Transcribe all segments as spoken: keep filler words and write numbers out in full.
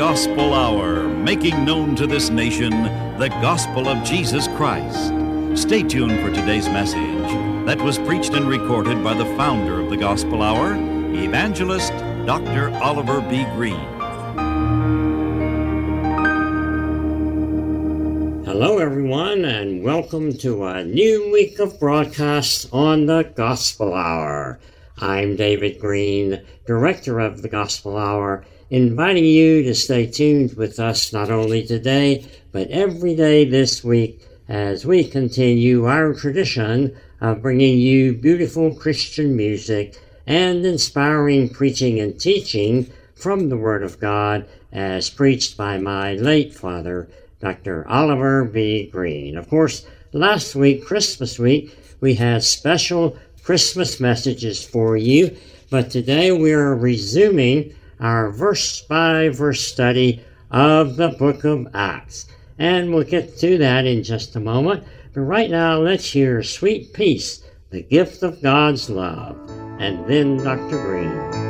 Gospel Hour, making known to this nation the gospel of Jesus Christ. Stay tuned for today's message that was preached and recorded by the founder of the Gospel Hour, Evangelist Doctor Oliver B. Greene. Hello, everyone, and welcome to a new week of broadcasts on the Gospel Hour. I'm David Greene, Director of the Gospel Hour, inviting you to stay tuned with us not only today, but every day this week as we continue our tradition of bringing you beautiful Christian music and inspiring preaching and teaching from the Word of God as preached by my late father, Doctor Oliver B. Greene. Of course, last week, Christmas week, we had special Christmas messages for you, but today we are resuming our verse-by-verse study of the book of Acts. And we'll get to that in just a moment. But right now, let's hear Sweet Peace, the gift of God's love. And then Doctor Greene.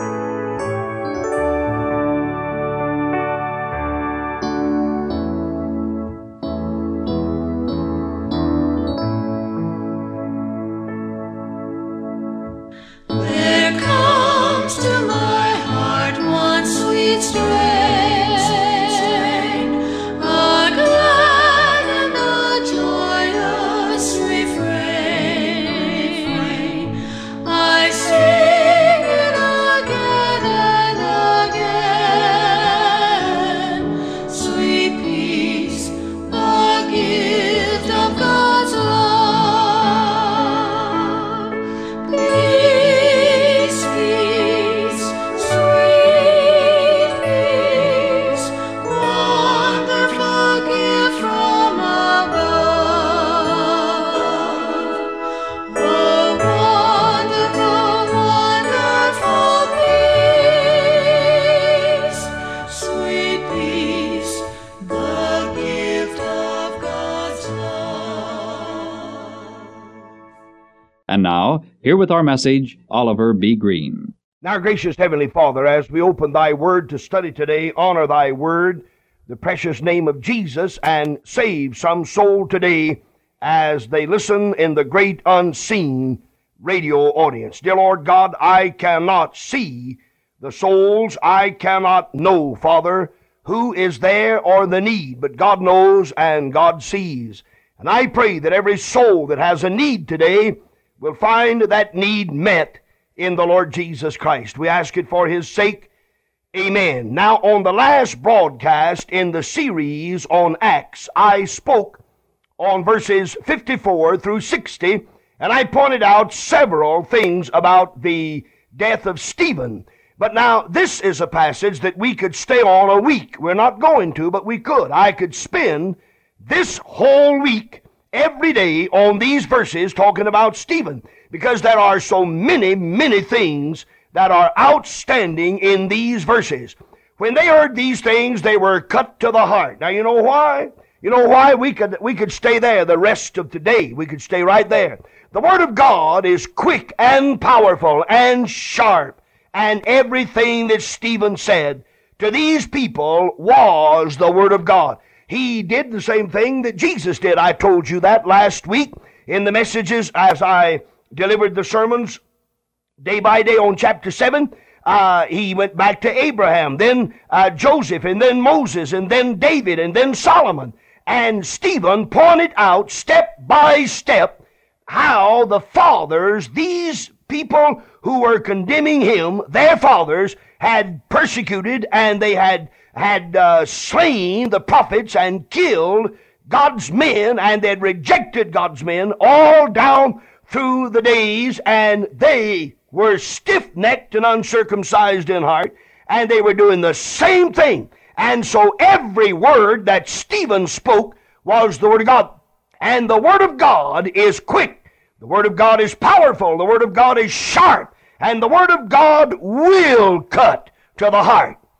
And now, here with our message, Oliver B. Greene. Now, gracious Heavenly Father, as we open Thy Word to study today, honor Thy Word, the precious name of Jesus, and save some soul today as they listen in the great unseen radio audience. Dear Lord God, I cannot see the souls. I cannot know, Father, who is there or the need, but God knows and God sees. And I pray that every soul that has a need today will find that need met in the Lord Jesus Christ. We ask it for His sake. Amen. Now, on the last broadcast in the series on Acts, I spoke on verses fifty-four through sixty, and I pointed out several things about the death of Stephen. But now, this is a passage that we could stay on a week. We're not going to, but we could. I could spend this whole week every day on these verses talking about Stephen, because there are so many, many things that are outstanding in these verses. When they heard these things, they were cut to the heart. Now, you know why? You know why? We could, we could stay there the rest of today. We could stay right there. The Word of God is quick and powerful and sharp, and everything that Stephen said to these people was the Word of God. He did the same thing that Jesus did. I told you that last week in the messages as I delivered the sermons day by day on chapter seven. Uh, he went back to Abraham, then uh, Joseph, and then Moses, and then David, and then Solomon. And Stephen pointed out step by step how the fathers, these people who were condemning him, their fathers, had persecuted and they had had uh, slain the prophets and killed God's men, and they had rejected God's men all down through the days, and they were stiff-necked and uncircumcised in heart, and they were doing the same thing. And so every word that Stephen spoke was the Word of God. And the Word of God is quick. The Word of God is powerful. The Word of God is sharp. And the Word of God will cut to the heart.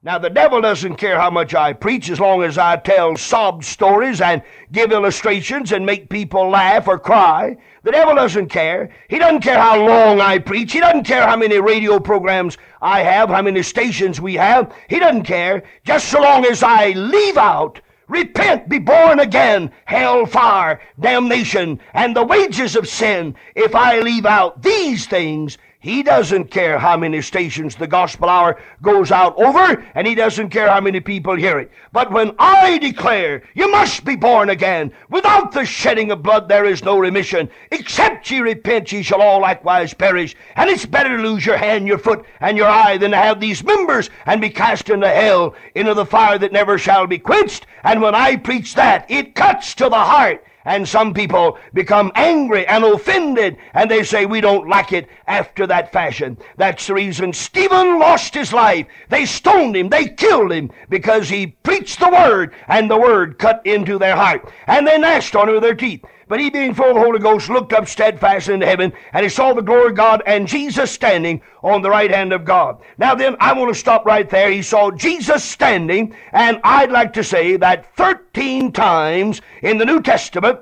Now, the devil doesn't care how much I preach as long as I tell sob stories and give illustrations and make people laugh or cry. The devil doesn't care. He doesn't care how long I preach. He doesn't care how many radio programs I have, how many stations we have. He doesn't care. Just so long as I leave out, repent, be born again, hell, fire, damnation, and the wages of sin. If I leave out these things, he doesn't care how many stations the gospel hour goes out over, and he doesn't care how many people hear it. But when I declare, you must be born again, without the shedding of blood there is no remission. Except ye repent, ye shall all likewise perish. And it's better to lose your hand, your foot, and your eye than to have these members and be cast into hell, into the fire that never shall be quenched. And when I preach that, it cuts to the heart. And some people become angry and offended, and they say, we don't like it after that fashion. That's the reason Stephen lost his life. They stoned him, they killed him, because he preached the word, and the word cut into their heart. And they gnashed on him with their teeth. But he, being full of the Holy Ghost, looked up steadfast into heaven, and he saw the glory of God and Jesus standing on the right hand of God. Now then, I want to stop right there. He saw Jesus standing, and I'd like to say that thirteen times in the New Testament,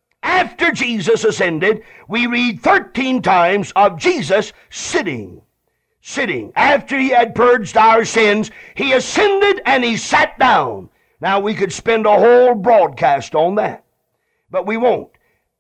after Jesus ascended, we read thirteen times of Jesus sitting. Sitting. After he had purged our sins, he ascended and he sat down. Now, we could spend a whole broadcast on that, but we won't.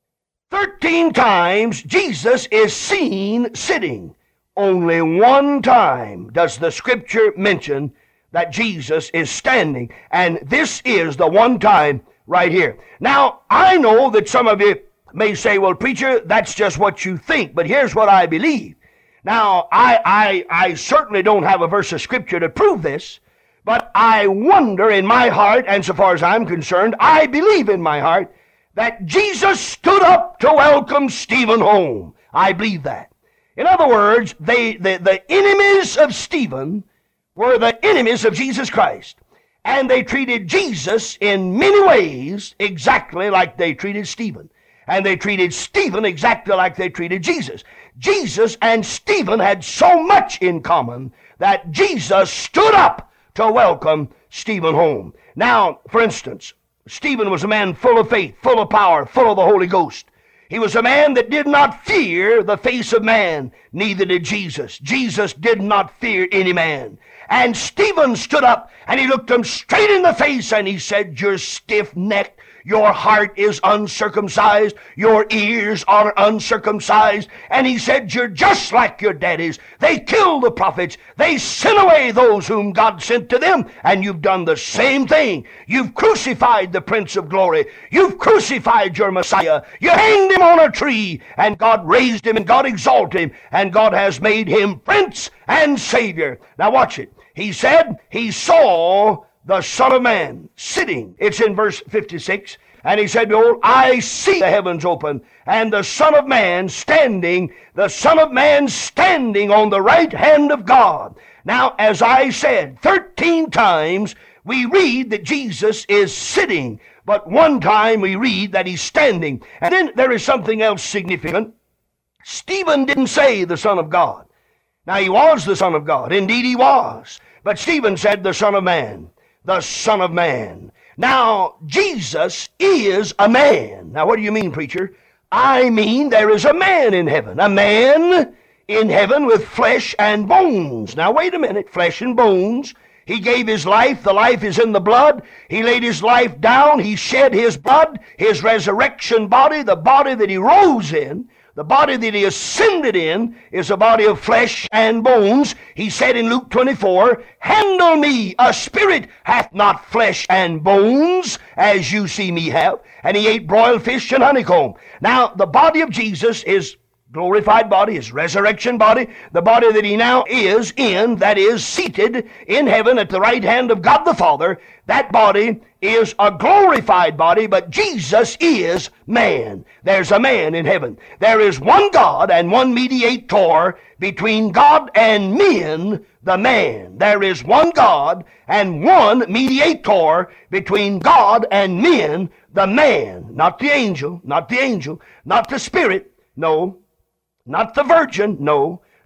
Thirteen times Jesus is seen sitting. Only one time does the Scripture mention that Jesus is standing, and this is the one time right here. Now, I know that some of you may say, well, preacher, that's just what you think, but here's what I believe. Now, I, I, I certainly don't have a verse of Scripture to prove this, but I wonder in my heart, and so far as I'm concerned, I believe in my heart, that Jesus stood up to welcome Stephen home. I believe that. In other words, they, the, the enemies of Stephen were the enemies of Jesus Christ. And they treated Jesus in many ways exactly like they treated Stephen. And they treated Stephen exactly like they treated Jesus. Jesus and Stephen had so much in common that Jesus stood up to welcome Stephen home. Now, for instance, Stephen was a man full of faith, full of power, full of the Holy Ghost. He was a man that did not fear the face of man, neither did Jesus. Jesus did not fear any man. And Stephen stood up and he looked him straight in the face and he said, you're stiff-necked. Your heart is uncircumcised. Your ears are uncircumcised. And he said, you're just like your daddies. They kill the prophets. They send away those whom God sent to them. And you've done the same thing. You've crucified the Prince of Glory. You've crucified your Messiah. You hanged him on a tree. And God raised him and God exalted him. And God has made him Prince and Savior. Now watch it. He said he saw the Son of Man sitting. It's in verse fifty-six. And he said, behold, I see the heavens open, and the Son of Man standing, the Son of Man standing on the right hand of God. Now, as I said, thirteen times we read that Jesus is sitting, but one time we read that he's standing. And then there is something else significant. Stephen didn't say the Son of God. Now, he was the Son of God. Indeed, he was. But Stephen said the Son of Man. The Son of Man. Now, Jesus is a man. Now, what do you mean, preacher? I mean there is a man in heaven. A man in heaven with flesh and bones. Now, wait a minute. Flesh and bones. He gave his life. The life is in the blood. He laid his life down. He shed his blood. His resurrection body, the body that he rose in, the body that he ascended in, is a body of flesh and bones. He said in Luke twenty-four, handle me, a spirit hath not flesh and bones, as you see me have. And he ate broiled fish and honeycomb. Now, the body of Jesus is glorified body, his resurrection body, the body that he now is in, that is seated in heaven at the right hand of God the Father. That body is a glorified body, but Jesus is man. There's a man in heaven. There is one God and one mediator between God and men, the man. There is one God and one mediator between God and men, the man. Not the angel, not the angel, not the spirit, no. Not the virgin, no.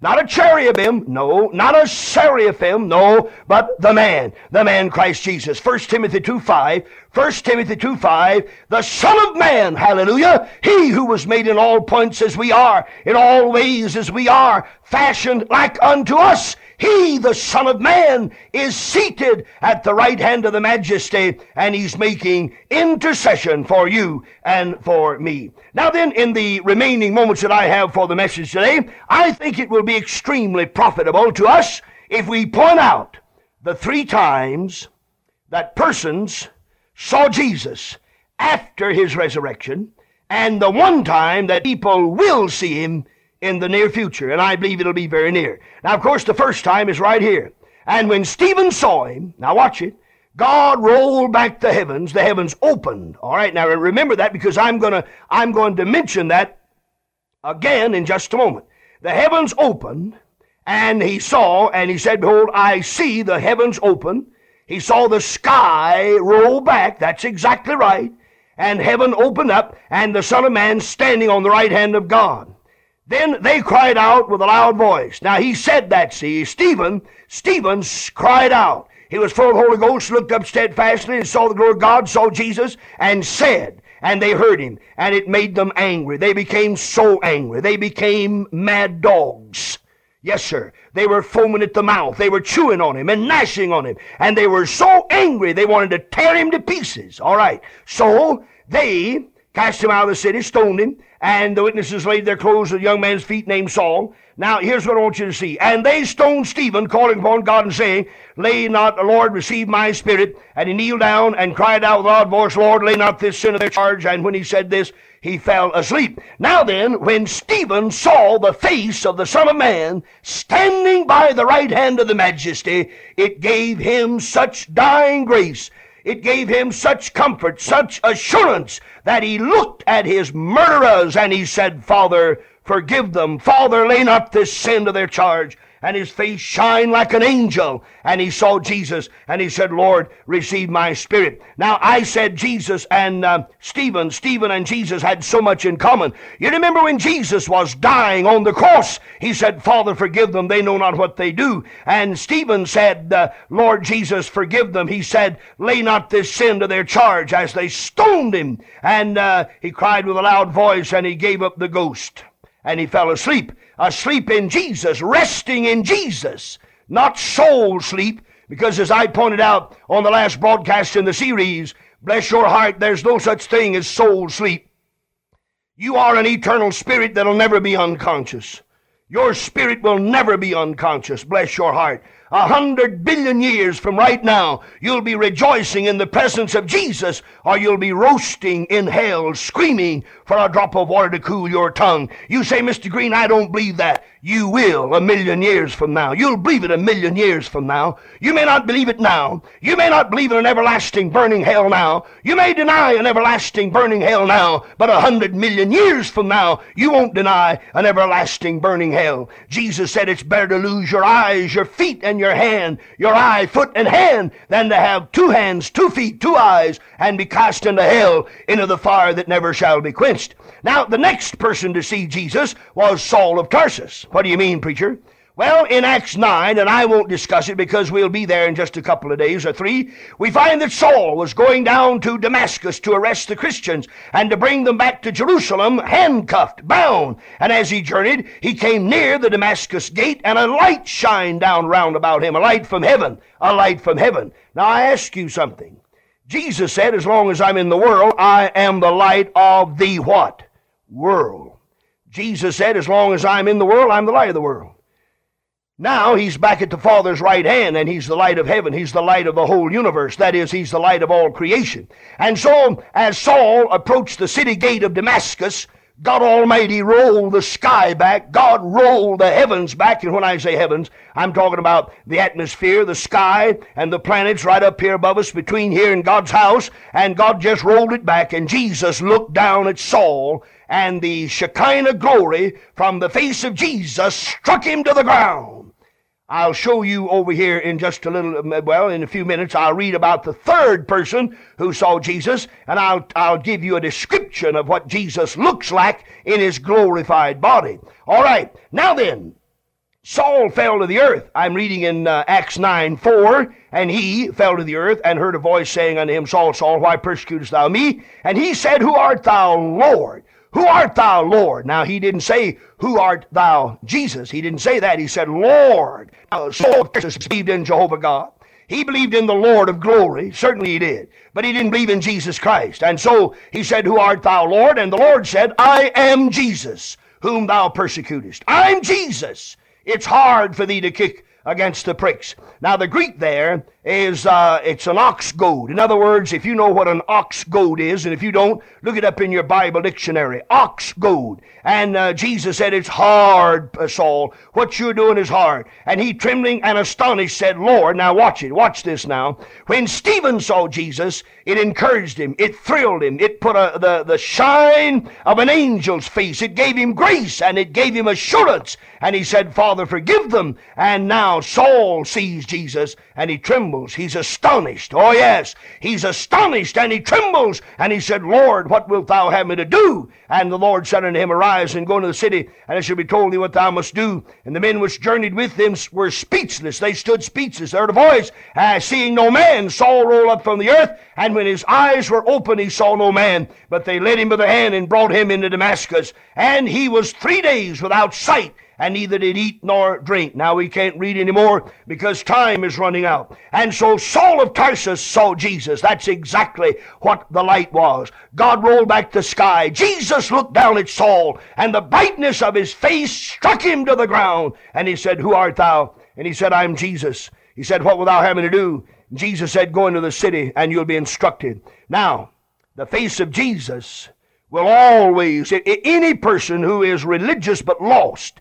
Not a cherubim, no. Not a seraphim, no. But the man, the man Christ Jesus. First Timothy two five, First Timothy two five, the Son of Man, hallelujah, he who was made in all points as we are, in all ways as we are, fashioned like unto us. He, the Son of Man, is seated at the right hand of the Majesty, and he's making intercession for you and for me. Now then, in the remaining moments that I have for the message today, I think it will be extremely profitable to us if we point out the three times that persons saw Jesus after his resurrection, and the one time that people will see him in the near future, and I believe it'll be very near. Now, of course, the first time is right here. And when Stephen saw him, now watch it, God rolled back the heavens, the heavens opened. All right, now remember that, because I'm gonna I'm going to mention that again in just a moment. The heavens opened, and he saw, and he said, behold, I see the heavens open. He saw the sky roll back, that's exactly right, and heaven opened up, and the Son of Man standing on the right hand of God. Then they cried out with a loud voice. Now he said that, see, Stephen, Stephen cried out. He was full of the Holy Ghost, looked up steadfastly and saw the glory of God, saw Jesus, and said, and they heard him, and it made them angry. They became so angry. They became mad dogs. Yes, sir. They were foaming at the mouth. They were chewing on him and gnashing on him. And they were so angry they wanted to tear him to pieces. All right. So they cast him out of the city, stoned him, and the witnesses laid their clothes at a young man's feet named Saul. Now, here's what I want you to see. And they stoned Stephen, calling upon God and saying, lay not, Lord, receive my spirit. And he kneeled down and cried out with a loud voice, Lord, lay not this sin to their charge. And when he said this, he fell asleep. Now then, when Stephen saw the face of the Son of Man standing by the right hand of the Majesty, it gave him such dying grace, it gave him such comfort, such assurance, that he looked at his murderers and he said, Father, forgive them. Father, lay not this sin to their charge. And his face shined like an angel. And he saw Jesus, and he said, Lord, receive my spirit. Now, I said Jesus and uh, Stephen, Stephen and Jesus had so much in common. You remember when Jesus was dying on the cross, he said, Father, forgive them. They know not what they do. And Stephen said, uh, Lord Jesus, forgive them. He said, lay not this sin to their charge, as they stoned him. And uh, he cried with a loud voice, and he gave up the ghost. And he fell asleep. Asleep in Jesus, resting in Jesus, not soul sleep, because as I pointed out on the last broadcast in the series, bless your heart, there's no such thing as soul sleep. You are an eternal spirit that'll never be unconscious. Your spirit will never be unconscious, bless your heart. A hundred billion years from right now, you'll be rejoicing in the presence of Jesus, or you'll be roasting in hell, screaming for a drop of water to cool your tongue. You say, Mister Green, I don't believe that. You will a million years from now. You'll believe it a million years from now. You may not believe it now. You may not believe in an everlasting burning hell now. You may deny an everlasting burning hell now, but a hundred million years from now, you won't deny an everlasting burning hell. Jesus said it's better to lose your eyes, your feet, and your hand, your eye, foot, and hand, than to have two hands, two feet, two eyes, and be cast into hell, into the fire that never shall be quenched. Now, the next person to see Jesus was Saul of Tarsus. What do you mean, preacher? Well, in Acts nine, and I won't discuss it because we'll be there in just a couple of days or three, we find that Saul was going down to Damascus to arrest the Christians and to bring them back to Jerusalem handcuffed, bound. And as he journeyed, he came near the Damascus gate, and a light shined down round about him, a light from heaven, a light from heaven. Now, I ask you something. Jesus said, as long as I'm in the world, I am the light of the what? World. Jesus said, as long as I'm in the world, I'm the light of the world. Now he's back at the Father's right hand, and he's the light of heaven. He's the light of the whole universe. That is, he's the light of all creation. And so, as Saul approached the city gate of Damascus, God Almighty rolled the sky back. God rolled the heavens back. And when I say heavens, I'm talking about the atmosphere, the sky, and the planets right up here above us, between here and God's house. And God just rolled it back, and Jesus looked down at Saul, and the Shekinah glory from the face of Jesus struck him to the ground. I'll show you over here in just a little, well, in a few minutes, I'll read about the third person who saw Jesus, and I'll, I'll give you a description of what Jesus looks like in his glorified body. All right, now then, Saul fell to the earth. I'm reading in uh, Acts nine four. And he fell to the earth and heard a voice saying unto him, Saul, Saul, why persecutest thou me? And he said, Who art thou, Lord? Who art thou, Lord? Now, he didn't say, Who art thou, Jesus? He didn't say that. He said, Lord. Now, Saul believed in Jehovah God. He believed in the Lord of glory. Certainly he did. But he didn't believe in Jesus Christ. And so he said, Who art thou, Lord? And the Lord said, I am Jesus, whom thou persecutest. I'm Jesus. It's hard for thee to kick against the pricks. Now, the Greek there is, uh, it's an ox goad. In other words, if you know what an ox goad is, and if you don't, look it up in your Bible dictionary. Ox goad. And uh, Jesus said, It's hard, uh, Saul. What you're doing is hard. And he, trembling and astonished, said, Lord, now watch it. Watch this now. When Stephen saw Jesus, it encouraged him. It thrilled him. It put a, the, the shine of an angel's face. It gave him grace, and it gave him assurance. And he said, Father, forgive them. And now Saul sees Jesus, and he trembles. He's astonished. Oh, yes. He's astonished, and he trembles. And he said, Lord, what wilt thou have me to do? And the Lord said unto him, Arise and go into the city, and it shall be told thee what thou must do. And the men which journeyed with him were speechless. They stood speechless. They heard a voice, uh, seeing no man. Saul rolled up from the earth, and when his eyes were open, he saw no man. But they led him by the hand and brought him into Damascus. And he was three days without sight, and neither did eat nor drink. Now we can't read anymore because time is running out. And so Saul of Tarsus saw Jesus. That's exactly what the light was. God rolled back the sky. Jesus looked down at Saul, and the brightness of his face struck him to the ground. And he said, Who art thou? And he said, I'm Jesus. He said, What wilt thou have me to do? And Jesus said, Go into the city, and you'll be instructed. Now, the face of Jesus will always, any person who is religious but lost,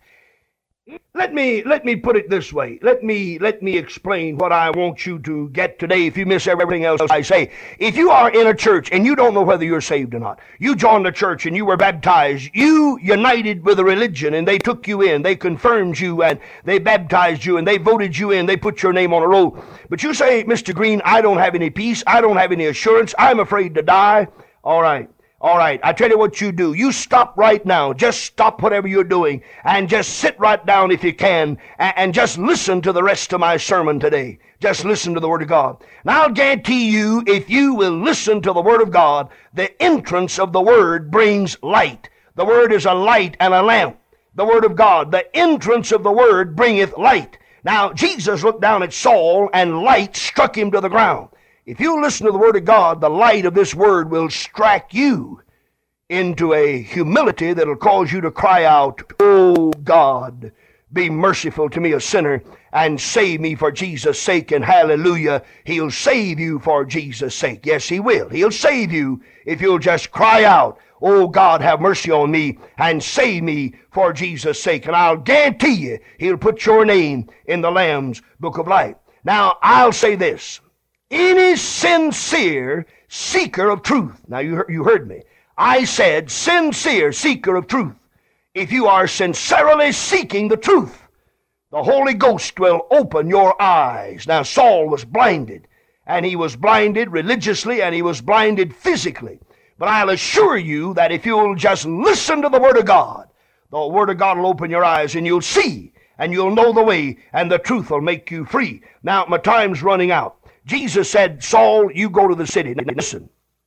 Let me let me put it this way. Let me let me explain what I want you to get today if you miss everything else I say. If you are in a church and you don't know whether you're saved or not, you joined the church and you were baptized, you united with a religion and they took you in, they confirmed you and they baptized you and they voted you in, they put your name on a roll. But you say, Mister Green, I don't have any peace, I don't have any assurance, I'm afraid to die. All right. All right, I tell you what you do. You stop right now. Just stop whatever you're doing and just sit right down if you can and, and just listen to the rest of my sermon today. Just listen to the Word of God. And I'll guarantee you, if you will listen to the Word of God, the entrance of the Word brings light. The Word is a light and a lamp. The Word of God, the entrance of the Word bringeth light. Now, Jesus looked down at Saul and light struck him to the ground. If you listen to the Word of God, the light of this Word will strike you into a humility that will cause you to cry out, Oh God, be merciful to me, a sinner, and save me for Jesus' sake. And hallelujah, He'll save you for Jesus' sake. Yes, He will. He'll save you if you'll just cry out, Oh God, have mercy on me and save me for Jesus' sake. And I'll guarantee you, He'll put your name in the Lamb's Book of Life. Now, I'll say this. Any sincere seeker of truth. Now, you, you heard me. I said sincere seeker of truth. If you are sincerely seeking the truth, the Holy Ghost will open your eyes. Now, Saul was blinded, and he was blinded religiously, and he was blinded physically. But I'll assure you that if you'll just listen to the Word of God, the Word of God will open your eyes, and you'll see, and you'll know the way, and the truth will make you free. Now, my time's running out. Jesus said, Saul, you go to the city. Now, listen.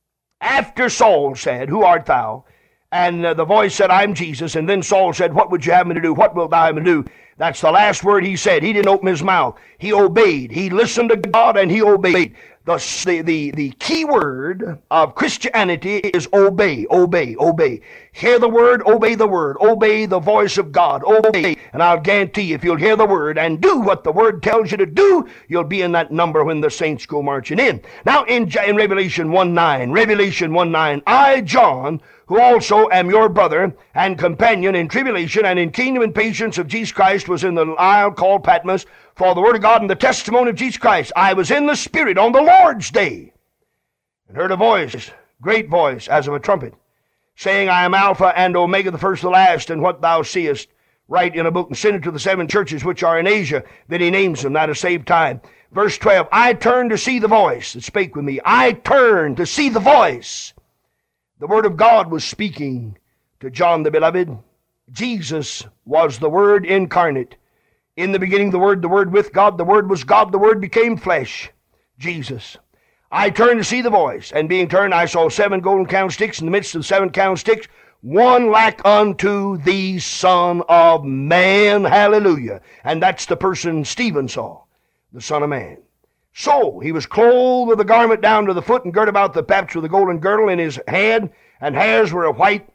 After Saul said, Who art thou? And uh, the voice said, I'm Jesus. And then Saul said, What would you have me to do? What wilt thou have me to do? That's the last word he said. He didn't open his mouth. He obeyed. He listened to God and he obeyed. The, the, the, the key word of Christianity is obey, obey, obey. Hear the word, obey the word. Obey the voice of God. Obey. And I'll guarantee you, if you'll hear the word and do what the word tells you to do, you'll be in that number when the saints go marching in. Now in, in Revelation one nine, Revelation one nine, I, John, who also am your brother and companion in tribulation and in kingdom and patience of Jesus Christ, was in the isle called Patmos, for the word of God and the testimony of Jesus Christ. I was in the Spirit on the Lord's day, and heard a voice, great voice, as of a trumpet, saying, I am Alpha and Omega, the first and the last, and what thou seest, write in a book and send it to the seven churches which are in Asia. Then he names them, now to save time. Verse twelve, I turned to see the voice that spake with me. I turned to see the voice. The Word of God was speaking to John the Beloved. Jesus was the Word incarnate. In the beginning the Word, the Word with God, the Word was God, the Word became flesh, Jesus. I turned to see the voice, and being turned, I saw seven golden candlesticks. In the midst of the seven candlesticks, one like unto the Son of Man. Hallelujah. And that's the person Stephen saw, the Son of Man. So, he was clothed with a garment down to the foot, and girt about the paps with a golden girdle in his head, and hairs were of white,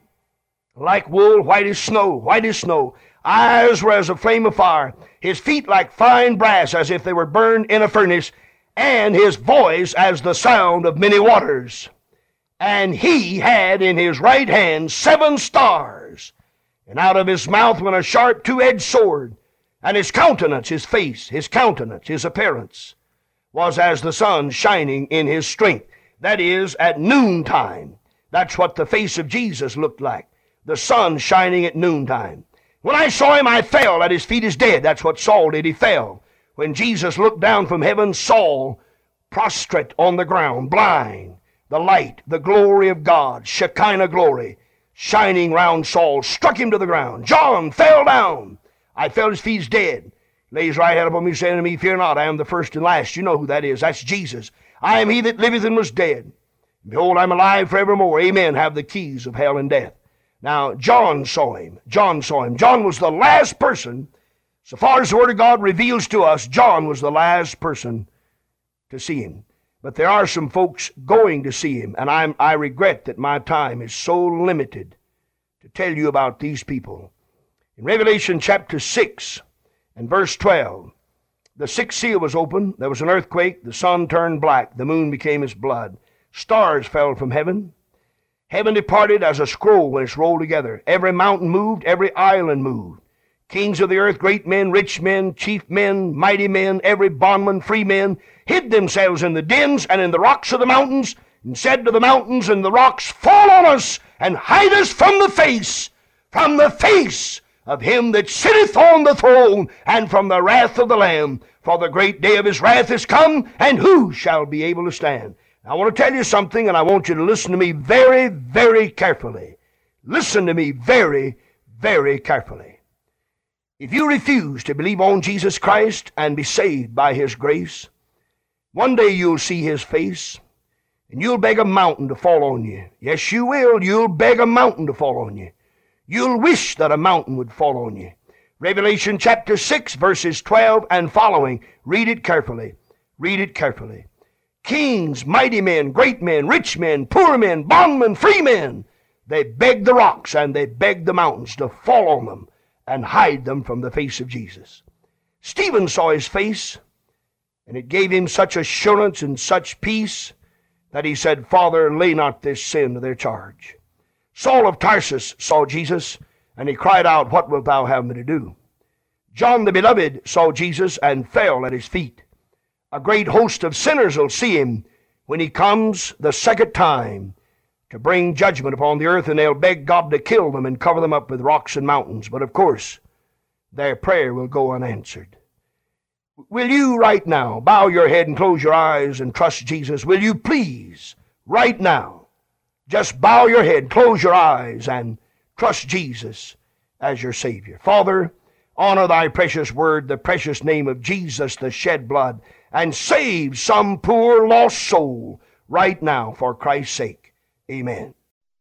like wool, white as snow, white as snow. Eyes were as a flame of fire. His feet like fine brass, as if they were burned in a furnace, and his voice as the sound of many waters. And he had in his right hand seven stars, and out of his mouth went a sharp two-edged sword, and his countenance, his face, his countenance, his appearance, was as the sun shining in his strength. That is, at noontime. That's what the face of Jesus looked like, the sun shining at noontime. When I saw him, I fell at his feet as dead. That's what Saul did. He fell. When Jesus looked down from heaven, Saul, prostrate on the ground, blind, the light, the glory of God, Shekinah glory, shining round Saul, struck him to the ground. John fell down. I fell at his feet as dead. Laid his right hand upon me, saying to me, Fear not, I am the first and last. You know who that is. That's Jesus. I am he that liveth and was dead. Behold, I am alive forevermore. Amen. Have the keys of hell and death. Now, John saw him. John saw him. John was the last person, so far as the Word of God reveals to us, John was the last person to see him. But there are some folks going to see him, and I'm, I regret that my time is so limited to tell you about these people. In Revelation chapter six and verse twelve, the sixth seal was opened. There was an earthquake. The sun turned black. The moon became as blood. Stars fell from heaven. Heaven departed as a scroll when it's rolled together. Every mountain moved, every island moved. Kings of the earth, great men, rich men, chief men, mighty men, every bondman, free men, hid themselves in the dens and in the rocks of the mountains, and said to the mountains and the rocks, Fall on us, and hide us from the face, from the face of him that sitteth on the throne, and from the wrath of the Lamb. For the great day of his wrath is come, and who shall be able to stand? I want to tell you something, and I want you to listen to me very, very carefully. Listen to me very, very carefully. If you refuse to believe on Jesus Christ and be saved by his grace, one day you'll see his face, and you'll beg a mountain to fall on you. Yes, you will. You'll beg a mountain to fall on you. You'll wish that a mountain would fall on you. Revelation chapter six, verses twelve and following. Read it carefully. Read it carefully. Kings, mighty men, great men, rich men, poor men, bondmen, free men, they begged the rocks and they begged the mountains to fall on them and hide them from the face of Jesus. Stephen saw his face, and it gave him such assurance and such peace that he said, Father, lay not this sin to their charge. Saul of Tarsus saw Jesus, and he cried out, What wilt thou have me to do? John the Beloved saw Jesus and fell at his feet. A great host of sinners will see him when he comes the second time to bring judgment upon the earth, and they'll beg God to kill them and cover them up with rocks and mountains. But of course, their prayer will go unanswered. Will you right now bow your head and close your eyes and trust Jesus? Will you please, right now, just bow your head, close your eyes, and trust Jesus as your Savior? Father, honor thy precious word, the precious name of Jesus, the shed blood, and save some poor lost soul right now for Christ's sake. Amen.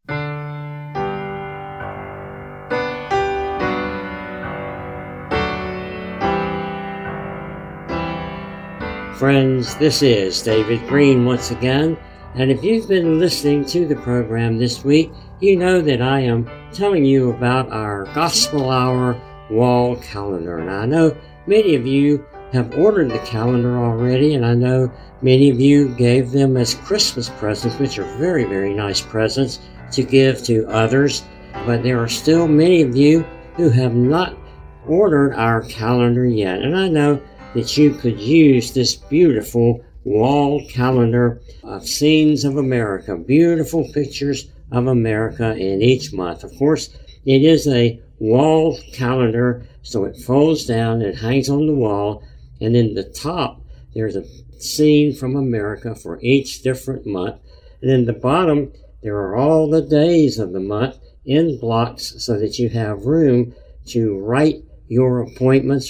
Friends, this is David Green once again, and if you've been listening to the program this week, you know that I am telling you about our Gospel Hour wall calendar. And I know many of you have ordered the calendar already, and I know many of you gave them as Christmas presents, which are very, very nice presents to give to others. But there are still many of you who have not ordered our calendar yet. And I know that you could use this beautiful wall calendar of scenes of America, beautiful pictures of America in each month. Of course, it is a wall calendar, so it folds down and hangs on the wall. And in the top, there's a scene from America for each different month. And in the bottom, there are all the days of the month in blocks so that you have room to write your appointments or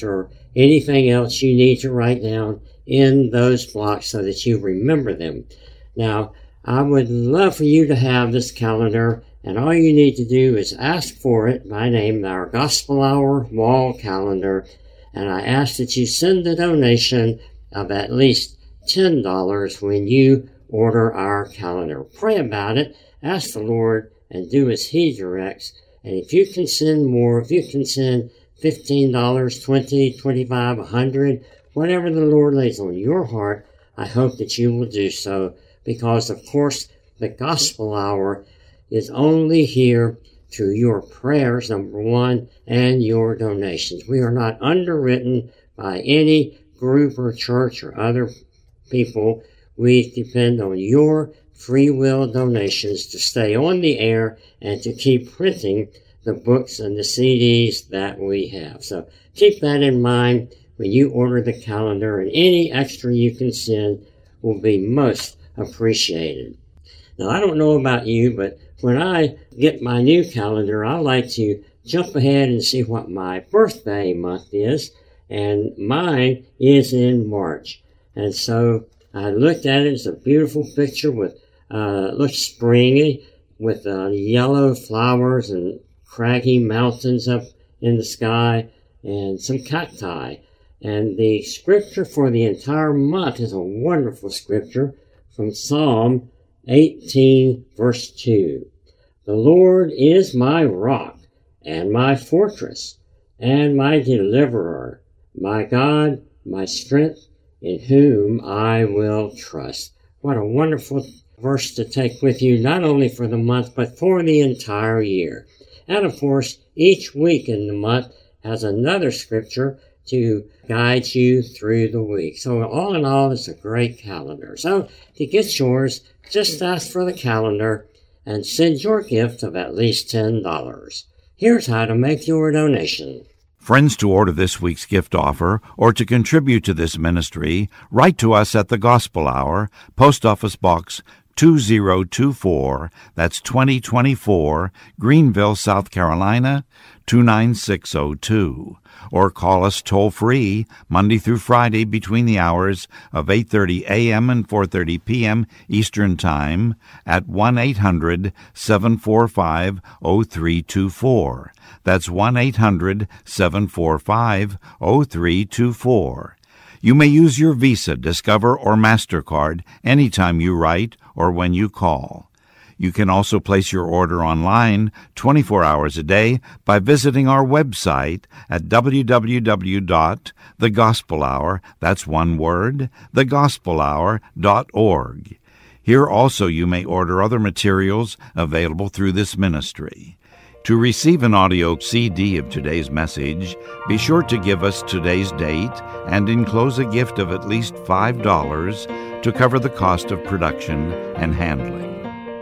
anything else you need to write down in those blocks so that you remember them. Now, I would love for you to have this calendar, and all you need to do is ask for it by name, our Gospel Hour Wall Calendar, and I ask that you send a donation of at least ten dollars when you order our calendar. Pray about it, ask the Lord, and do as He directs. And if you can send more, if you can send fifteen dollars, twenty dollars, twenty-five dollars, one hundred dollars, whatever the Lord lays on your heart, I hope that you will do so, because, of course, the Gospel Hour is only here through your prayers, number one, and your donations. We are not underwritten by any group or church or other people. We depend on your free will donations to stay on the air and to keep printing the books and the C Ds that we have. So keep that in mind when you order the calendar, and any extra you can send will be most appreciated. Now, I don't know about you, but when I get my new calendar, I like to jump ahead and see what my birthday month is, and mine is in March. And so I looked at it. It's a beautiful picture with, uh, looks springy, with uh, yellow flowers and craggy mountains up in the sky and some cacti. And the scripture for the entire month is a wonderful scripture from Psalm eighteen, verse two. The Lord is my rock and my fortress and my deliverer, my God, my strength, in whom I will trust. What a wonderful verse to take with you, not only for the month, but for the entire year. And of course, each week in the month has another scripture to guide you through the week. So all in all, it's a great calendar. So to get yours, just ask for the calendar and send your gift of at least ten dollars. Here's how to make your donation. Friends, to order this week's gift offer or to contribute to this ministry, write to us at the Gospel Hour, Post Office Box two zero two four, that's twenty twenty-four, Greenville, South Carolina, two nine six zero two. Or call us toll-free Monday through Friday between the hours of eight thirty a.m. and four thirty p.m. Eastern Time at one eight hundred seven four five zero three two four. That's one eight hundred seven four five zero three two four. You may use your Visa, Discover, or MasterCard anytime you write or when you call. You can also place your order online twenty-four hours a day by visiting our website at w w w dot the gospel hour, that's one word, the gospel hour dot org. Here also you may order other materials available through this ministry. To receive an audio C D of today's message, be sure to give us today's date and enclose a gift of at least five dollars to cover the cost of production and handling.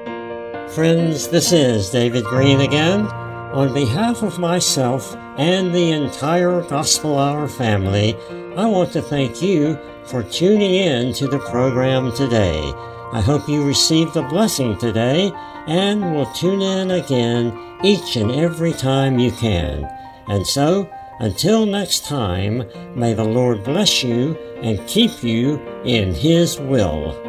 Friends, this is David Green again. On behalf of myself and the entire Gospel Hour family, I want to thank you for tuning in to the program today. I hope you received a blessing today and will tune in again each and every time you can. And so, until next time, may the Lord bless you and keep you in His will.